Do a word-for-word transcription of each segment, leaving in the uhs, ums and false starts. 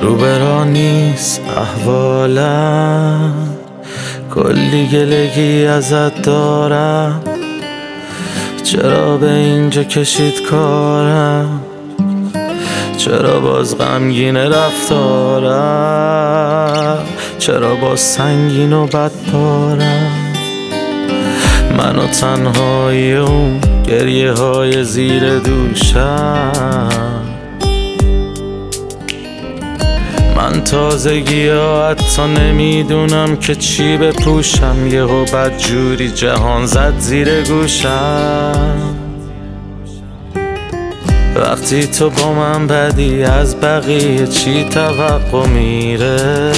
روبرا نیست احوالم، کلی گلگی ازت دارم. چرا به اینجا کشید کارم؟ چرا باز غمگین رفتارم؟ چرا باز سنگین و بدپارم؟ من و تنهایی اون گریه های زیر دوشم. من تازگی ها حتی نمیدونم که چی بپوشم، یهو بدجوری جهان زد زیر گوشم. وقتی تو با من بدی از بقیه چی توقع میره؟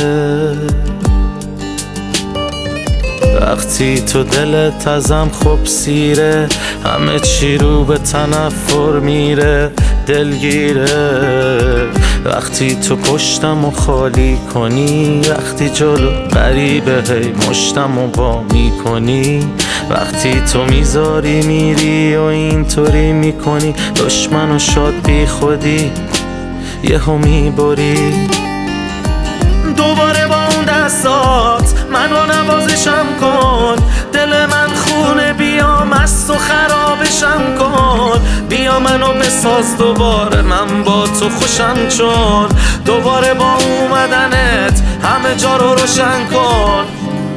وقتی تو دلت ازم خوب سیره، همه چی رو به تنفر میره، دلگیره. وقتی تو پشتم و خالی کنی، وقتی جلو غریبه هی مشتم و با میکنی، وقتی تو میذاری میری و اینطوری میکنی، دشمن و شاد بی خودی یهو میبری. دوباره با اون دستات منو نوازشم کن، دل من خونه بیا مست و خرابشم کن. بیا منو بساز دوباره من با تو خوشم، چون دوباره با اومدنت همه جا رو روشن کن.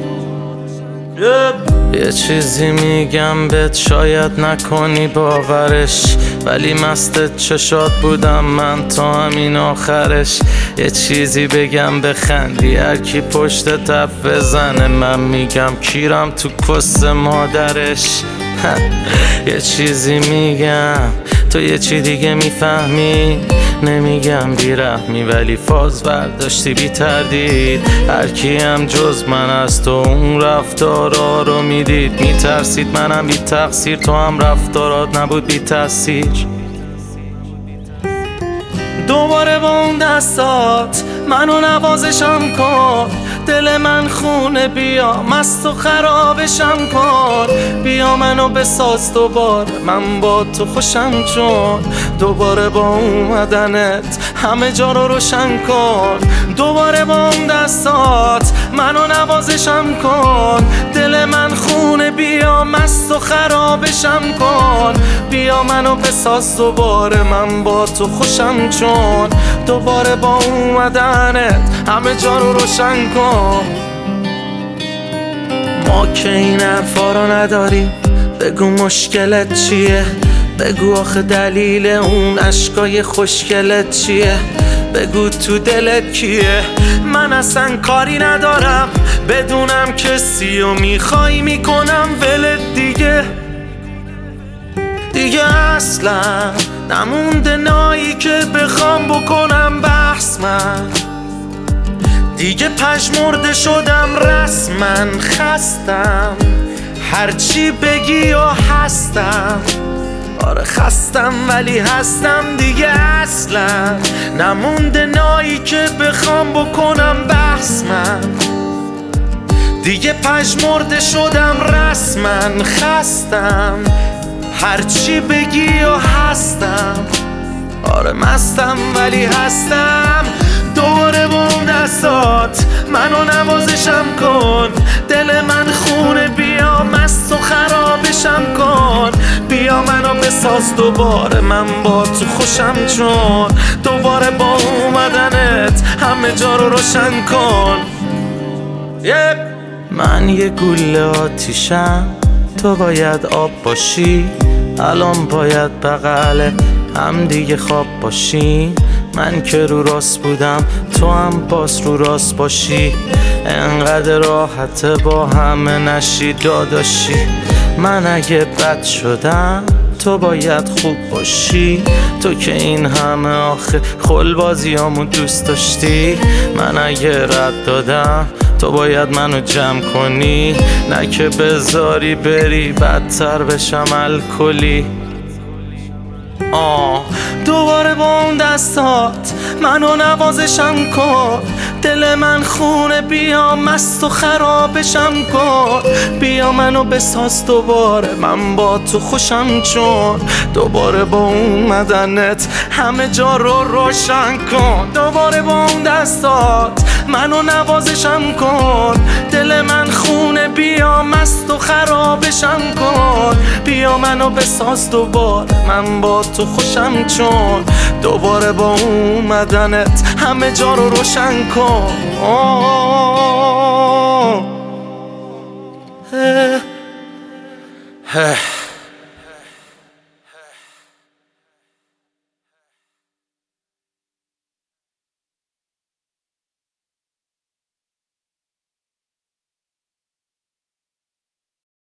یه چیزی میگم بهت شاید نکنی باورش، ولی مست چشات بودم من تا همین آخرش. یه چیزی بگم بخندی هر کی پشت تف بزنه، من میگم کیرم تو کس مادرش. یه چیزی میگم تو یه چی دیگه میفهمی، نمیگم بیرحمی ولی فاز برداشتی بی تردید. هر کی هم جز من از تو اون رفتارا رو میدید، میترسید منم بی تقصیر، تو هم رفتارات نبود بی تاثیر. دوباره با اون دستات منو نوازشم کن، دل من خونه بیا مست و خرابشم کن. بیا منو بساز دوباره من با تو خوشم، چون دوباره با اومدنت همه جا رو روشن کن. دوباره با اون دستات منو نوازشم کن، دل من خونه بیا مست و خرابشم کن. بیا منو بساز دوباره من با تو خوشم، چون دوباره با اومدنت همه جا رو روشن کن. ما که این حرفا رو نداریم، بگو مشکلت چیه؟ بگو آخه دلیل اون عشقای خوشگلت چیه؟ بگو تو دلت کیه؟ من اصلا کاری ندارم بدونم کسی و میخوای میکنم ولت دیگه. دیگه اصلا نمونده نایی که بخوام بکنم بحث، من دیگه پژمرده شدم رسما، خستم هرچی بگی و هستم. آره خستم ولی هستم دیگه، اصلا نمونده نایی که بخوام بکنم بحث، من دیگه پژمرده شدم رسما، خستم هرچی بگی و هستم. آره مستم ولی هستم. دوباره با اون دستات منو نوازشم کن، دل من خونه بیا مست و خرابشم کن. بیا منو بساز دوباره من با تو خوشم، چون دوباره با اومدنت همه جا رو روشن کن. yeah. من یه گوله آتیشم، تو باید آب باشی، الان باید بغل هم دیگه خواب باشیم. من که رو راست بودم تو هم باز رو راست باشی، انقدر راحته با همه نشی داداشی. من اگه بد شدم تو باید خوب باشی، تو که این همه آخه خلبازیامو دوست داشتی. من اگه رد دادم تو باید منو جمع کنی، نه که بذاری بری بدتر بشم الکلی. آه دوباره با اون دستات منو نوازشم کن. دل من خونه، بیا مست و خرابشم کن. بیا منو بساز دوباره، من با تو خوشم چون. دوباره با اومدنت همه جا رو روشن کن. دوباره با اون دستات منو نوازشم کن. دل من خونه، بیا مست و خرابشم کن. بیا منو بساز دوباره، من با تو خوشم چون. دوباره با اومدنت همه جا رو روشن کن. آه. اه. اه.